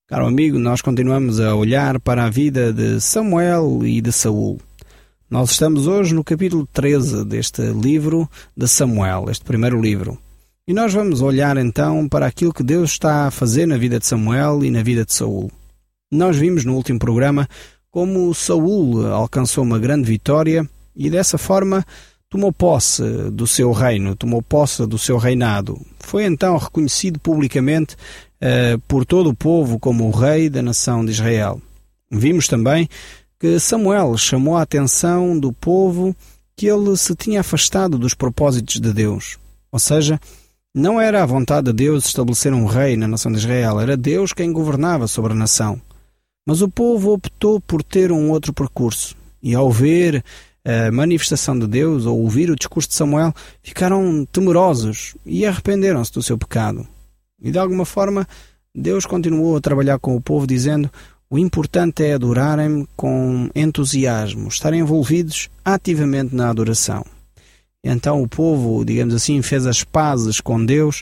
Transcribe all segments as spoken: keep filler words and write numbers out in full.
Caro amigo, nós continuamos a olhar para a vida de Samuel e de Saul. Nós estamos hoje no capítulo treze deste livro de Samuel, este primeiro livro. E nós vamos olhar então para aquilo que Deus está a fazer na vida de Samuel e na vida de Saul. Nós vimos no último programa como Saul alcançou uma grande vitória e dessa forma tomou posse do seu reino, tomou posse do seu reinado. Foi então reconhecido publicamente uh, por todo o povo como o rei da nação de Israel. Vimos também que Samuel chamou a atenção do povo que ele se tinha afastado dos propósitos de Deus. Ou seja, não era a vontade de Deus estabelecer um rei na nação de Israel, era Deus quem governava sobre a nação. Mas o povo optou por ter um outro percurso e ao ver a manifestação de Deus, ou ouvir o discurso de Samuel, ficaram temerosos e arrependeram-se do seu pecado. E de alguma forma, Deus continuou a trabalhar com o povo, dizendo: o importante é adorarem-me com entusiasmo, estarem envolvidos ativamente na adoração. E então o povo, digamos assim, fez as pazes com Deus,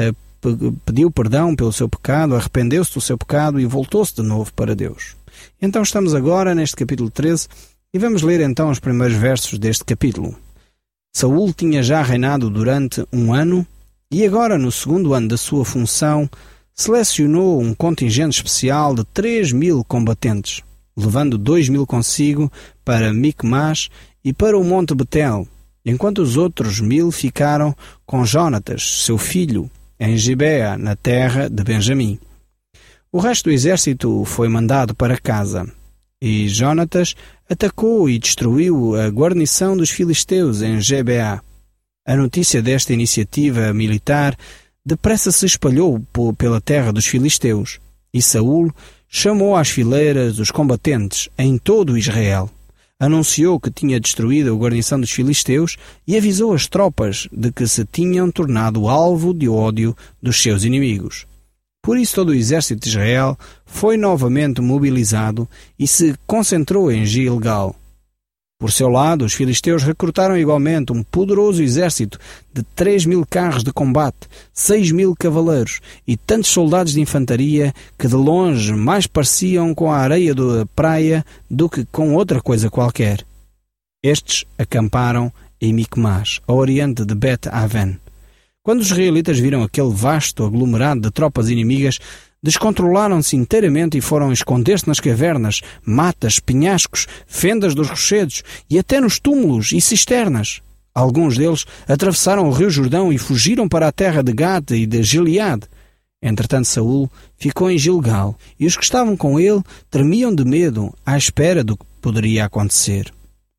pediu perdão pelo seu pecado, arrependeu-se do seu pecado e voltou-se de novo para Deus. Então estamos agora neste capítulo treze, e vamos ler então os primeiros versos deste capítulo. Saul tinha já reinado durante um ano e agora, no segundo ano da sua função, selecionou um contingente especial de três mil combatentes, levando dois mil consigo para Micmas e para o Monte Betel, enquanto os outros mil ficaram com Jonatas, seu filho, em Gibeá, na terra de Benjamim. O resto do exército foi mandado para casa. E Jonatas atacou e destruiu a guarnição dos filisteus em Gibeá. A notícia desta iniciativa militar depressa se espalhou pela terra dos filisteus, e Saul chamou às fileiras os combatentes em todo Israel. Anunciou que tinha destruído a guarnição dos filisteus e avisou as tropas de que se tinham tornado alvo de ódio dos seus inimigos. Por isso todo o exército de Israel foi novamente mobilizado e se concentrou em Gilgal. Por seu lado, os filisteus recrutaram igualmente um poderoso exército de três mil carros de combate, seis mil cavaleiros e tantos soldados de infantaria que de longe mais pareciam com a areia da praia do que com outra coisa qualquer. Estes acamparam em Micmas, a oriente de Bet-Aven. Quando os israelitas viram aquele vasto aglomerado de tropas inimigas, descontrolaram-se inteiramente e foram esconder-se nas cavernas, matas, penhascos, fendas dos rochedos e até nos túmulos e cisternas. Alguns deles atravessaram o rio Jordão e fugiram para a terra de Gade e de Gileade. Entretanto, Saul ficou em Gilgal e os que estavam com ele tremiam de medo à espera do que poderia acontecer.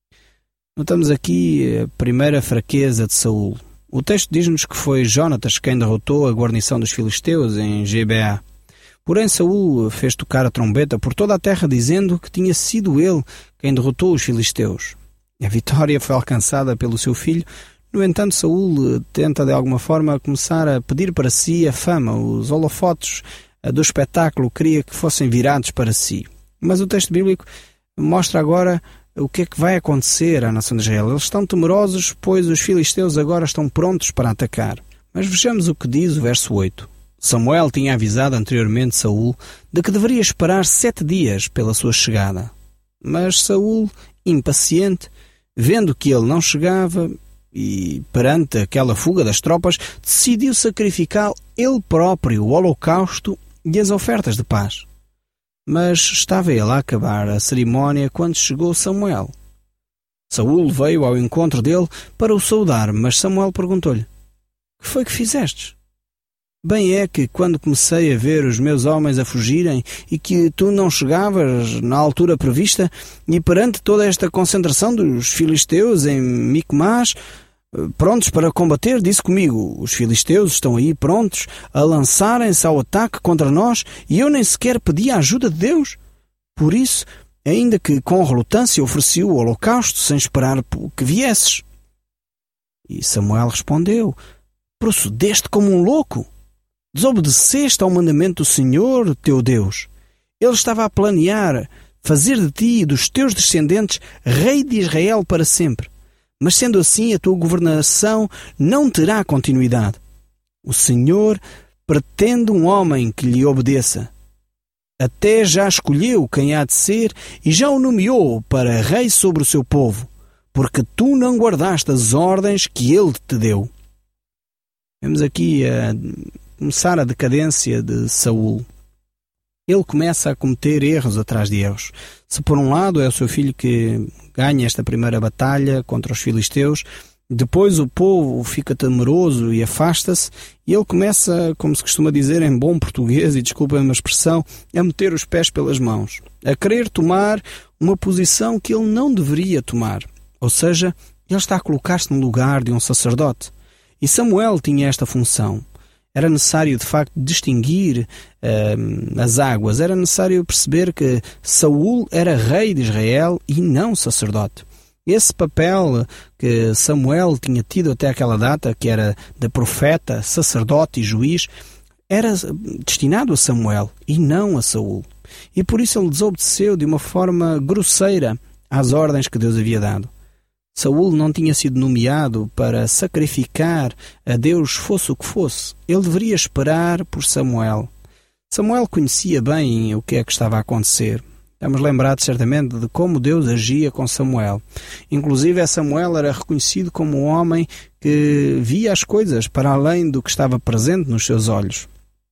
Notamos aqui a primeira fraqueza de Saul. O texto diz-nos que foi Jonatas quem derrotou a guarnição dos filisteus em Gibeá. Porém, Saul fez tocar a trombeta por toda a terra, dizendo que tinha sido ele quem derrotou os filisteus. A vitória foi alcançada pelo seu filho. No entanto, Saul tenta de alguma forma começar a pedir para si a fama. Os holofotes do espetáculo queria que fossem virados para si. Mas o texto bíblico mostra agora o que é que vai acontecer à nação de Israel. Eles estão temerosos, pois os filisteus agora estão prontos para atacar. Mas vejamos o que diz o verso oito. Samuel tinha avisado anteriormente Saul de que deveria esperar sete dias pela sua chegada. Mas Saul, impaciente, vendo que ele não chegava e perante aquela fuga das tropas, decidiu sacrificar ele próprio o holocausto e as ofertas de paz. Mas estava ele a acabar a cerimónia quando chegou Samuel. Saul veio ao encontro dele para o saudar, mas Samuel perguntou-lhe: que foi que fizestes? Bem é que quando comecei a ver os meus homens a fugirem e que tu não chegavas na altura prevista e perante toda esta concentração dos filisteus em Micmas, prontos para combater, disse comigo: os filisteus estão aí prontos a lançarem-se ao ataque contra nós e eu nem sequer pedi a ajuda de Deus. Por isso, ainda que com relutância ofereci o holocausto sem esperar que viesses. E Samuel respondeu: procedeste como um louco. Desobedeceste ao mandamento do Senhor, teu Deus. Ele estava a planear fazer de ti e dos teus descendentes rei de Israel para sempre. Mas sendo assim, a tua governação não terá continuidade. O Senhor pretende um homem que lhe obedeça. Até já escolheu quem há de ser e já o nomeou para rei sobre o seu povo, porque tu não guardaste as ordens que ele te deu. Vemos aqui a começar a decadência de Saul. Ele começa a cometer erros atrás de erros. Se por um lado é o seu filho que ganha esta primeira batalha contra os filisteus, depois o povo fica temeroso e afasta-se, e ele começa, como se costuma dizer em bom português, e desculpem a expressão, a meter os pés pelas mãos, a querer tomar uma posição que ele não deveria tomar. Ou seja, ele está a colocar-se no lugar de um sacerdote. E Samuel tinha esta função. Era necessário, de facto, distinguir uh, as águas. Era necessário perceber que Saul era rei de Israel e não sacerdote. Esse papel que Samuel tinha tido até aquela data, que era de profeta, sacerdote e juiz, era destinado a Samuel e não a Saul. E por isso ele desobedeceu de uma forma grosseira às ordens que Deus havia dado. Saul não tinha sido nomeado para sacrificar a Deus fosse o que fosse. Ele deveria esperar por Samuel. Samuel conhecia bem o que é que estava a acontecer. Estamos lembrados certamente de como Deus agia com Samuel. Inclusive, Samuel era reconhecido como um homem que via as coisas para além do que estava presente nos seus olhos.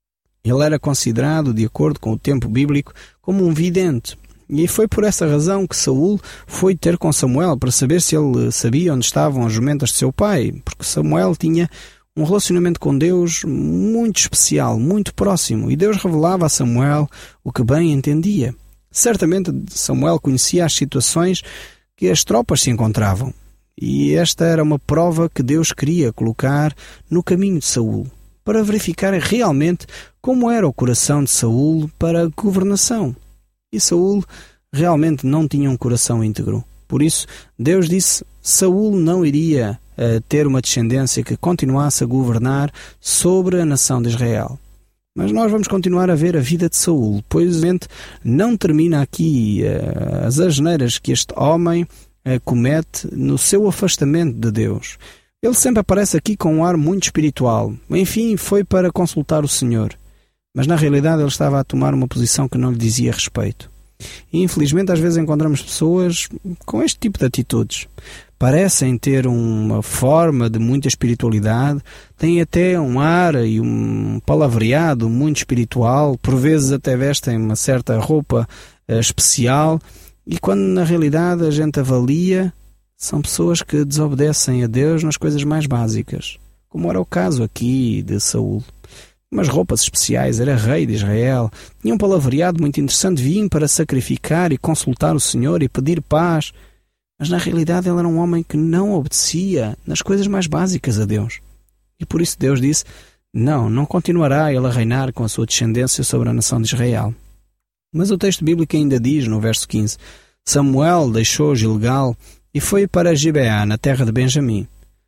Ele era considerado, de acordo com o tempo bíblico, como um vidente. E foi por essa razão que Saul foi ter com Samuel para saber se ele sabia onde estavam as jumentas de seu pai, porque Samuel tinha um relacionamento com Deus muito especial, muito próximo, e Deus revelava a Samuel o que bem entendia. Certamente Samuel conhecia as situações que as tropas se encontravam, e esta era uma prova que Deus queria colocar no caminho de Saul, para verificar realmente como era o coração de Saul para a governação. E Saul realmente não tinha um coração íntegro. Por isso, Deus disse que Saul não iria uh, ter uma descendência que continuasse a governar sobre a nação de Israel. Mas nós vamos continuar a ver a vida de Saul, pois não termina aqui uh, as asneiras que este homem uh, comete no seu afastamento de Deus. Ele sempre aparece aqui com um ar muito espiritual. Enfim, foi para consultar o Senhor. Mas na realidade ele estava a tomar uma posição que não lhe dizia respeito. E infelizmente às vezes encontramos pessoas com este tipo de atitudes. Parecem ter uma forma de muita espiritualidade, têm até um ar e um palavreado muito espiritual, por vezes até vestem uma certa roupa uh, especial, e quando na realidade a gente avalia, são pessoas que desobedecem a Deus nas coisas mais básicas, como era o caso aqui de Saul. Umas roupas especiais, era rei de Israel, tinha um palavreado muito interessante, vinha para sacrificar e consultar o Senhor e pedir paz, mas na realidade ele era um homem que não obedecia nas coisas mais básicas a Deus. E por isso Deus disse, não, não continuará ele a reinar com a sua descendência sobre a nação de Israel. Mas o texto bíblico ainda diz, no verso quinze, Samuel deixou Gilgal e foi para Gibeá, na terra de Benjamim.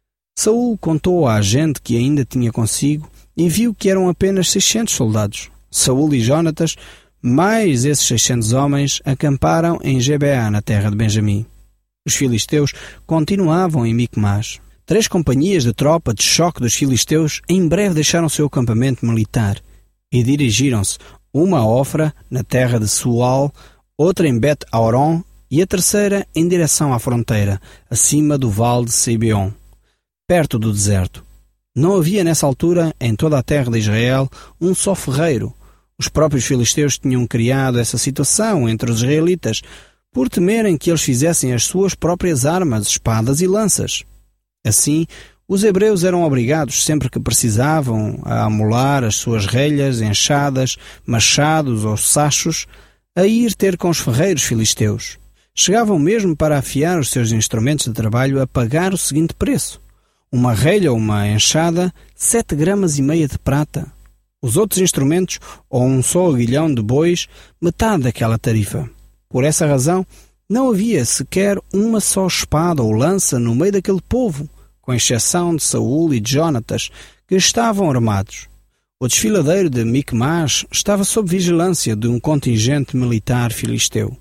Saul contou à gente que ainda tinha consigo e viu que eram apenas seiscentos soldados. Saul e Jonatas, mais esses seiscentos homens, acamparam em Gibeá, na terra de Benjamim. Os filisteus continuavam em Micmas. Três companhias de tropa de choque dos filisteus em breve deixaram seu acampamento militar e dirigiram-se, uma a Ofra, na terra de Sual, outra em Bet-Auron e a terceira em direção à fronteira, acima do vale de Sibeon, perto do deserto. Não havia nessa altura, em toda a terra de Israel, um só ferreiro. Os próprios filisteus tinham criado essa situação entre os israelitas, por temerem que eles fizessem as suas próprias armas, espadas e lanças. Assim, os hebreus eram obrigados, sempre que precisavam, a amolar as suas relhas, enxadas, machados ou sachos, a ir ter com os ferreiros filisteus. Chegavam mesmo para afiar os seus instrumentos de trabalho a pagar o seguinte preço. Uma relha ou uma enxada, sete gramas e meia de prata. Os outros instrumentos, ou um só aguilhão de bois, metade daquela tarifa. Por essa razão, não havia sequer uma só espada ou lança no meio daquele povo, com exceção de Saul e de Jonatas, que estavam armados. O desfiladeiro de Micmas estava sob vigilância de um contingente militar filisteu.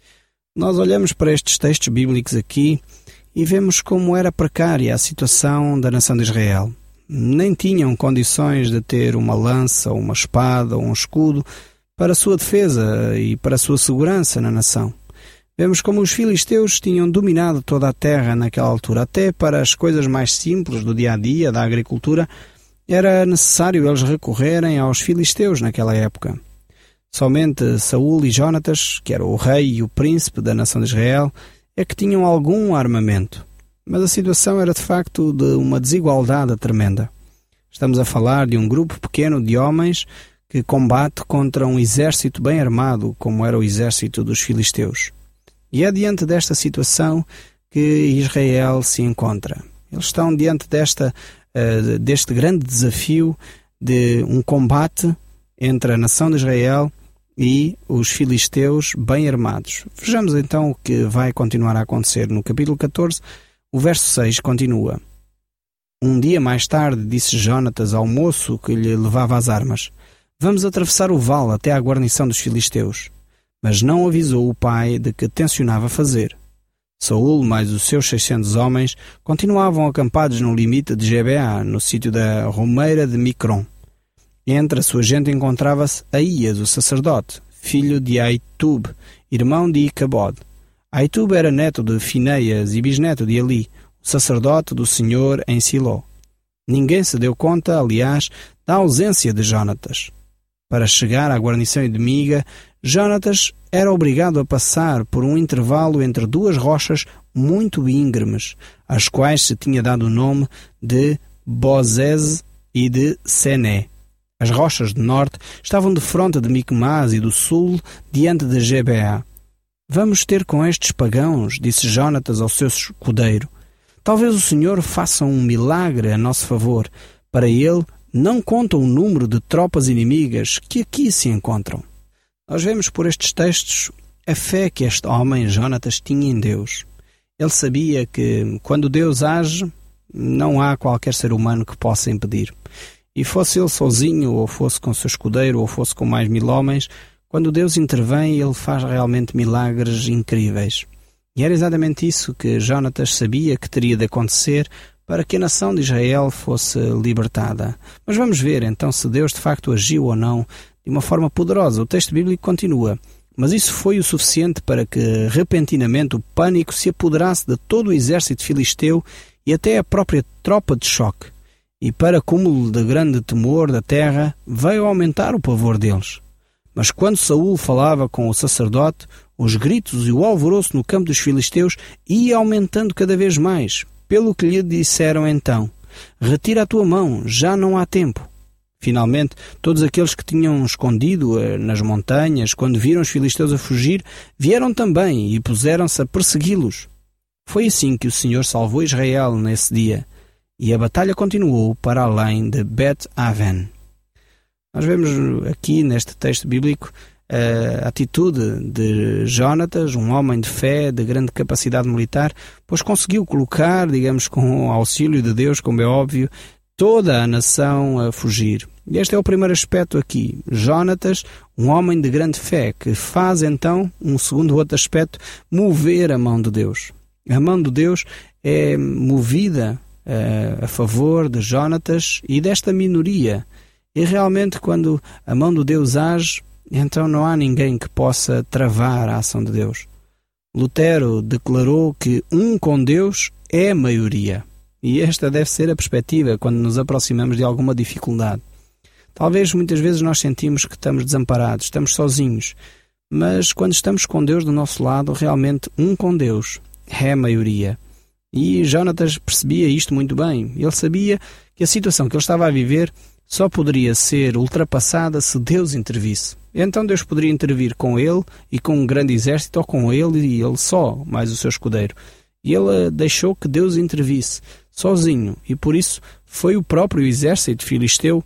Nós olhamos para estes textos bíblicos aqui e vemos como era precária a situação da nação de Israel. Nem tinham condições de ter uma lança, ou uma espada, ou um escudo para a sua defesa e para a sua segurança na nação. Vemos como os filisteus tinham dominado toda a terra naquela altura. Até para as coisas mais simples do dia-a-dia, da agricultura, era necessário eles recorrerem aos filisteus naquela época. Somente Saul e Jonatas, que era o rei e o príncipe da nação de Israel, é que tinham algum armamento. Mas a situação era de facto de uma desigualdade tremenda. Estamos a falar de um grupo pequeno de homens que combate contra um exército bem armado, como era o exército dos filisteus. E é diante desta situação que Israel se encontra. Eles estão diante desta, uh, deste grande desafio de um combate entre a nação de Israel e os filisteus bem armados. Vejamos então o que vai continuar a acontecer. No capítulo catorze, o verso seis continua. Um dia mais tarde disse Jonatas ao moço que lhe levava as armas: Vamos atravessar o vale até à guarnição dos filisteus. Mas não avisou o pai de que tencionava fazer. Saul mais os seus seiscentos homens continuavam acampados no limite de Gebeá, no sítio da romeira de Micron. Entre a sua gente encontrava-se Aías, o sacerdote, filho de Aitub, irmão de Icabod. Aitub era neto de Fineias e bisneto de Eli, o sacerdote do Senhor em Siló. Ninguém se deu conta, aliás, da ausência de Jonatas. Para chegar à guarnição inimiga, Jonatas era obrigado a passar por um intervalo entre duas rochas muito íngremes, às quais se tinha dado o nome de Bozez e de Sené. As rochas do norte estavam de fronte de Micmas e do sul, diante de Gebeá. Vamos ter com estes pagãos, disse Jonatas ao seu escudeiro. Talvez o Senhor faça um milagre a nosso favor. Para ele, não conta o número de tropas inimigas que aqui se encontram. Nós vemos por estes textos a fé que este homem, Jonatas, tinha em Deus. Ele sabia que, quando Deus age, não há qualquer ser humano que possa impedir. E fosse ele sozinho, ou fosse com seu escudeiro, ou fosse com mais mil homens, quando Deus intervém, ele faz realmente milagres incríveis. E era exatamente isso que Jonatas sabia que teria de acontecer para que a nação de Israel fosse libertada. Mas vamos ver então se Deus de facto agiu ou não de uma forma poderosa. O texto bíblico continua. Mas isso foi o suficiente para que repentinamente o pânico se apoderasse de todo o exército filisteu e até a própria tropa de choque. E para cúmulo de grande temor da terra, veio aumentar o pavor deles. Mas quando Saul falava com o sacerdote, os gritos e o alvoroço no campo dos filisteus ia aumentando cada vez mais, pelo que lhe disseram então: Retira a tua mão, já não há tempo. Finalmente, todos aqueles que tinham escondido nas montanhas, quando viram os filisteus a fugir, vieram também e puseram-se a persegui-los. Foi assim que o Senhor salvou Israel nesse dia, e a batalha continuou para além de Bet-Aven. Nós vemos aqui neste texto bíblico a atitude de Jonatas, um homem de fé, de grande capacidade militar, pois conseguiu colocar, digamos, com o auxílio de Deus, como é óbvio, toda a nação a fugir. E este é o primeiro aspecto aqui. Jonatas, um homem de grande fé, que faz então, um segundo outro aspecto, mover a mão de Deus. A mão de Deus é movida uh, a favor de Jonatas e desta minoria. E realmente quando a mão de Deus age, então não há ninguém que possa travar a ação de Deus. Lutero declarou que um com Deus é a maioria. E esta deve ser a perspectiva quando nos aproximamos de alguma dificuldade. Talvez muitas vezes nós sentimos que estamos desamparados, estamos sozinhos. Mas quando estamos com Deus do nosso lado, realmente um com Deus é a maioria. E Jonatas percebia isto muito bem. Ele sabia que a situação que ele estava a viver só poderia ser ultrapassada se Deus intervisse. Então Deus poderia intervir com ele e com um grande exército, ou com ele e ele só, mais o seu escudeiro. E ele deixou que Deus intervisse sozinho, e por isso foi o próprio exército filisteu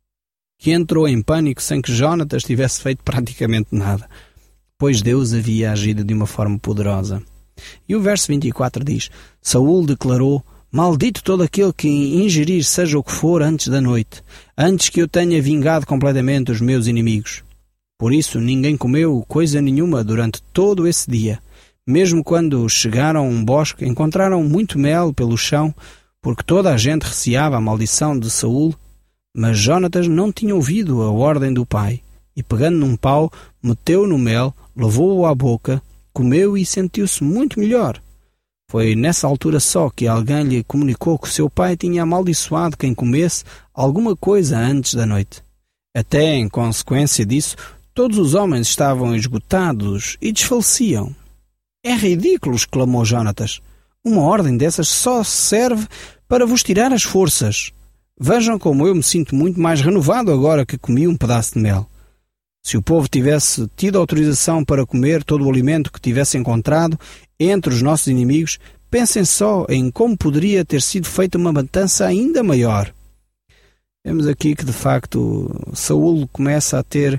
que entrou em pânico sem que Jonatas tivesse feito praticamente nada, pois Deus havia agido de uma forma poderosa. E o verso vinte e quatro diz: Saul declarou: Maldito todo aquele que ingerir seja o que for antes da noite, antes que eu tenha vingado completamente os meus inimigos. Por isso ninguém comeu coisa nenhuma durante todo esse dia. Mesmo quando chegaram a um bosque, encontraram muito mel pelo chão, porque toda a gente receava a maldição de Saul. Mas Jonatas não tinha ouvido a ordem do pai, e pegando num pau, meteu no mel, levou-o à boca, comeu e sentiu-se muito melhor. Foi nessa altura só que alguém lhe comunicou que o seu pai tinha amaldiçoado quem comesse alguma coisa antes da noite. Até em consequência disso, todos os homens estavam esgotados e desfaleciam. É ridículo, exclamou Jonatas. Uma ordem dessas só serve para vos tirar as forças. Vejam como eu me sinto muito mais renovado agora que comi um pedaço de mel. Se o povo tivesse tido autorização para comer todo o alimento que tivesse encontrado entre os nossos inimigos, pensem só em como poderia ter sido feita uma matança ainda maior. Vemos aqui que, de facto, Saul começa a ter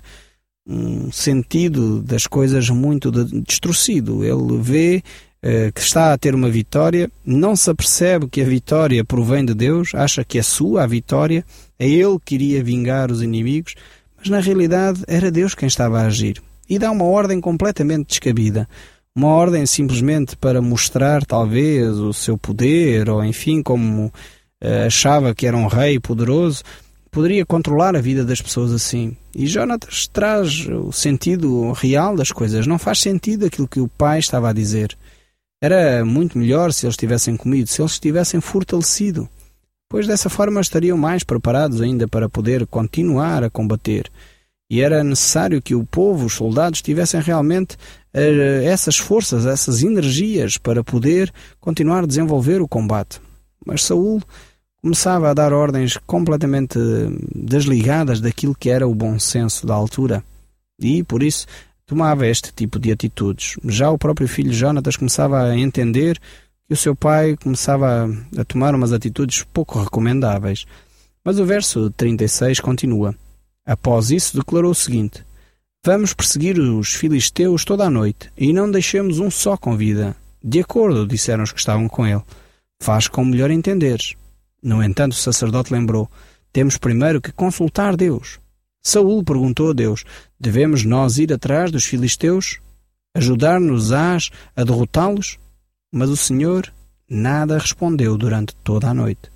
um sentido das coisas muito distorcido. Ele vê eh, que está a ter uma vitória, não se apercebe que a vitória provém de Deus, acha que é sua a vitória, é ele que iria vingar os inimigos, mas na realidade era Deus quem estava a agir. E dá uma ordem completamente descabida. Uma ordem simplesmente para mostrar talvez o seu poder, ou enfim, como eh, achava que era um rei poderoso, poderia controlar a vida das pessoas assim. E Jonatas traz o sentido real das coisas. Não faz sentido aquilo que o pai estava a dizer. Era muito melhor se eles tivessem comido, se eles tivessem fortalecido, pois dessa forma estariam mais preparados ainda para poder continuar a combater. E era necessário que o povo, os soldados, tivessem realmente uh, essas forças, essas energias para poder continuar a desenvolver o combate. Mas Saul começava a dar ordens completamente desligadas daquilo que era o bom senso da altura. E, por isso, tomava este tipo de atitudes. Já o próprio filho Jonatas começava a entender que o seu pai começava a tomar umas atitudes pouco recomendáveis. Mas o verso trinta e seis continua. Após isso, declarou o seguinte: Vamos perseguir os filisteus toda a noite, e não deixemos um só com vida. De acordo, disseram os que estavam com ele. Faz como melhor entenderes. No entanto, o sacerdote lembrou: Temos primeiro que consultar Deus. Saul perguntou a Deus: Devemos nós ir atrás dos filisteus? Ajudar-nos-ás a derrotá-los? Mas o Senhor nada respondeu durante toda a noite.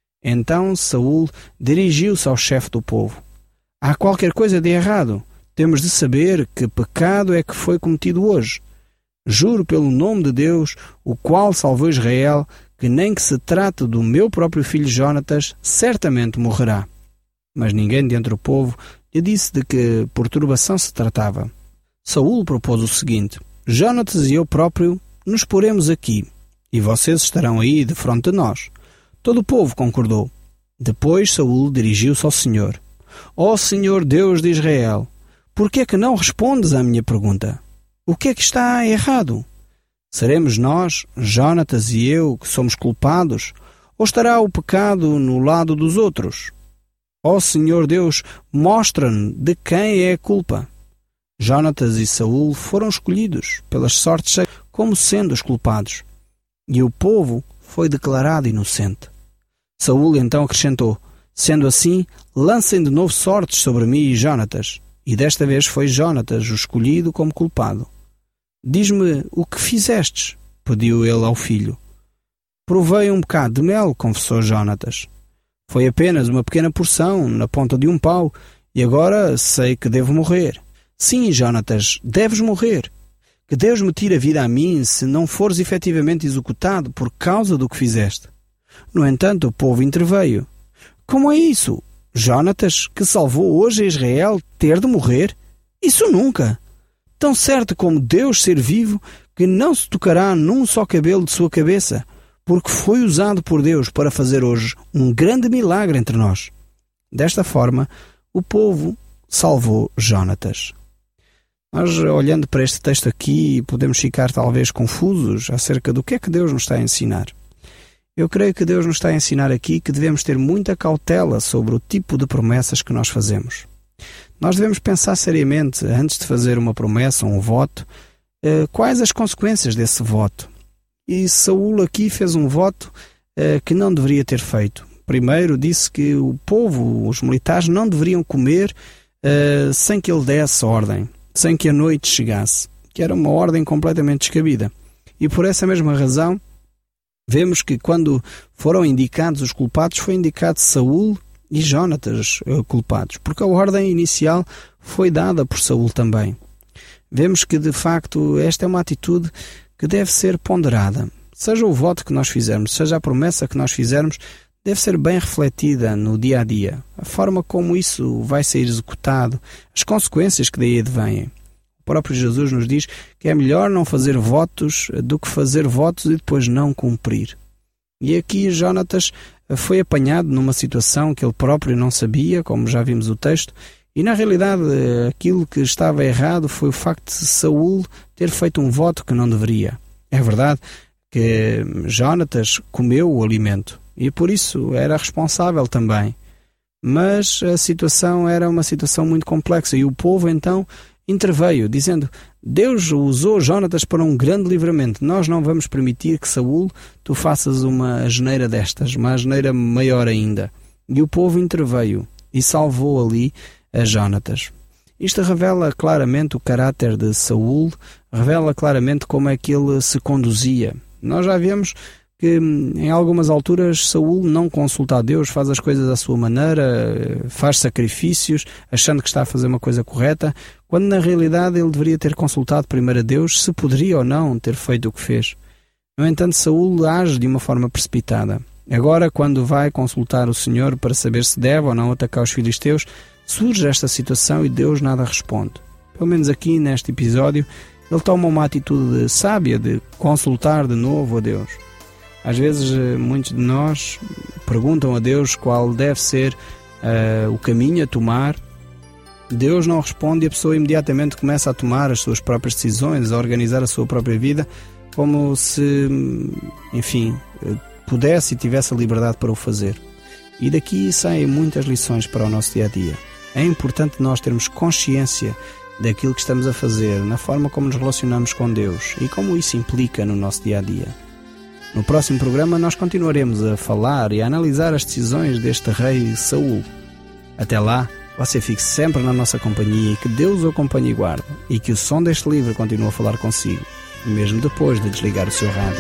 Então Saul dirigiu-se ao chefe do povo. Há qualquer coisa de errado. Temos de saber que pecado é que foi cometido hoje. Juro pelo nome de Deus, o qual salvou Israel, que nem que se trate do meu próprio filho Jonatas, certamente morrerá. Mas ninguém dentre o povo lhe disse de que perturbação se tratava. Saul propôs o seguinte: Jonatas e eu próprio nos poremos aqui, e vocês estarão aí de fronte de nós. Todo o povo concordou. Depois Saul dirigiu-se ao Senhor. Ó Senhor Deus de Israel, por que é que não respondes à minha pergunta? O que é que está errado? Seremos nós, Jonatas e eu, que somos culpados? Ou estará o pecado no lado dos outros? Ó Senhor Deus, mostra-nos de quem é a culpa. Jonatas e Saul foram escolhidos pelas sortes como sendo os culpados, e o povo foi declarado inocente. Saul então acrescentou: Sendo assim, lancem de novo sortes sobre mim e Jonatas. E desta vez foi Jonatas o escolhido como culpado. Diz-me o que fizestes, pediu ele ao filho. Provei um bocado de mel, confessou Jonatas. Foi apenas uma pequena porção, na ponta de um pau, e agora sei que devo morrer. Sim, Jonatas, deves morrer. Que Deus me tire a vida a mim se não fores efetivamente executado por causa do que fizeste. No entanto, o povo interveio. Como é isso? Jonatas, que salvou hoje a Israel, ter de morrer? Isso nunca! Tão certo como Deus ser vivo, que não se tocará num só cabelo de sua cabeça, porque foi usado por Deus para fazer hoje um grande milagre entre nós. Desta forma, o povo salvou Jonatas. Nós, olhando para este texto aqui, podemos ficar talvez confusos acerca do que é que Deus nos está a ensinar. Eu creio que Deus nos está a ensinar aqui que devemos ter muita cautela sobre o tipo de promessas que nós fazemos. Nós devemos pensar seriamente, antes de fazer uma promessa ou um voto, eh, quais as consequências desse voto. E Saul aqui fez um voto eh, que não deveria ter feito. Primeiro disse que o povo, os militares, não deveriam comer eh, sem que ele desse ordem, sem que a noite chegasse, que era uma ordem completamente descabida. E por essa mesma razão, vemos que quando foram indicados os culpados, foi indicado Saul e Jónatas culpados, porque a ordem inicial foi dada por Saul também. Vemos que, de facto, esta é uma atitude que deve ser ponderada. Seja o voto que nós fizermos, seja a promessa que nós fizermos, deve ser bem refletida no dia a dia. A forma como isso vai ser executado, as consequências que daí advêm. O próprio Jesus nos diz que é melhor não fazer votos do que fazer votos e depois não cumprir. E aqui Jónatas foi apanhado numa situação que ele próprio não sabia, como já vimos o texto, e na realidade aquilo que estava errado foi o facto de Saul ter feito um voto que não deveria. É verdade que Jónatas comeu o alimento e por isso era responsável também. Mas a situação era uma situação muito complexa e o povo então interveio, dizendo: Deus usou Jónatas para um grande livramento. Nós não vamos permitir que Saul tu faças uma asneira destas, uma asneira maior ainda. E o povo interveio e salvou ali a Jónatas. Isto revela claramente o caráter de Saul, revela claramente como é que ele se conduzia. Nós já vemos que em algumas alturas Saul não consulta a Deus, faz as coisas à sua maneira, faz sacrifícios, achando que está a fazer uma coisa correta, quando na realidade ele deveria ter consultado primeiro a Deus se poderia ou não ter feito o que fez. No entanto, Saul age de uma forma precipitada. Agora, quando vai consultar o Senhor para saber se deve ou não atacar os filisteus, surge esta situação e Deus nada responde. Pelo menos aqui neste episódio, ele toma uma atitude sábia de consultar de novo a Deus. Às vezes, muitos de nós perguntam a Deus qual deve ser uh, o caminho a tomar. Deus não responde e a pessoa imediatamente começa a tomar as suas próprias decisões, a organizar a sua própria vida, como se, enfim, pudesse e tivesse a liberdade para o fazer. E daqui saem muitas lições para o nosso dia-a-dia. É importante nós termos consciência daquilo que estamos a fazer, na forma como nos relacionamos com Deus e como isso implica no nosso dia-a-dia. No próximo programa nós continuaremos a falar e a analisar as decisões deste rei Saul. Até lá, você fique sempre na nossa companhia e que Deus o acompanhe e guarde, e que o som deste livro continue a falar consigo, mesmo depois de desligar o seu rádio.